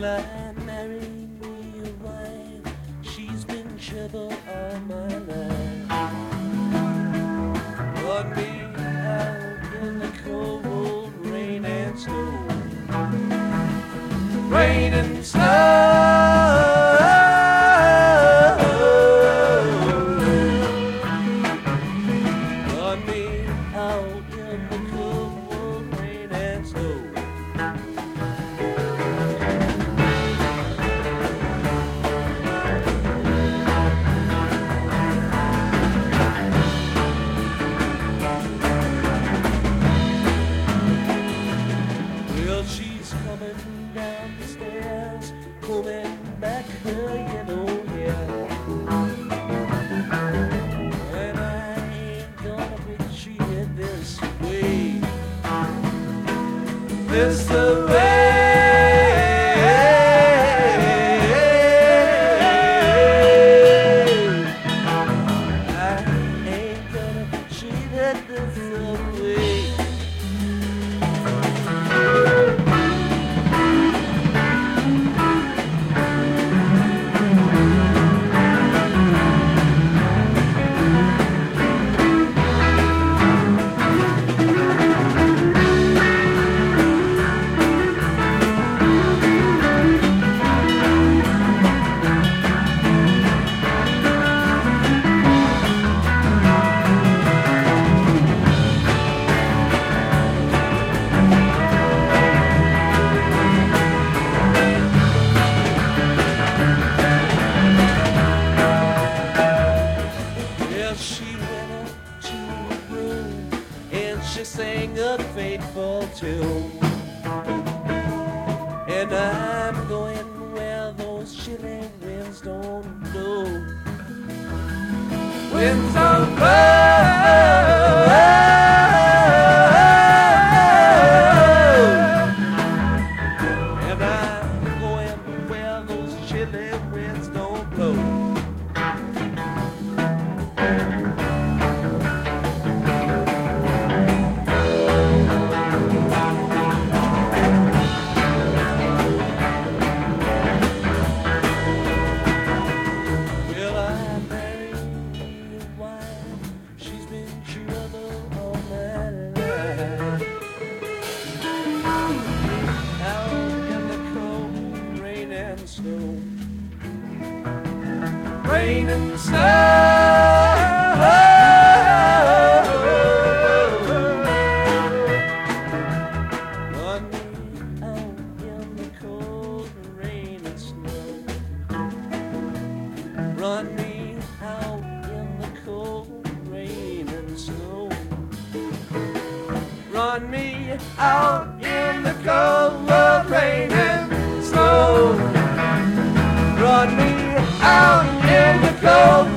Will I marry me a wife? She's been trouble all my life. Run me out in the cold rain and snow. Rain and snow. Run me out in the cold rain and snow. Well, she's coming down the stairs, pulling back her yellow hair. And I ain't gonna be treated this way. This the way. I ain't gonna be treated this way. She went up to her room and she sang a fateful tune. And I'm going where those chilly winds don't blow. Winds don't blow. And I'm going where those chilly winds don't blow. Will I marry a wife? She's been trouble all my life. Out in the cold rain and snow. Rain and snow. Run me out in the cold rain and snow. Run me out in the cold rain and snow. Run me out in the cold rain and snow. Run me out in the cold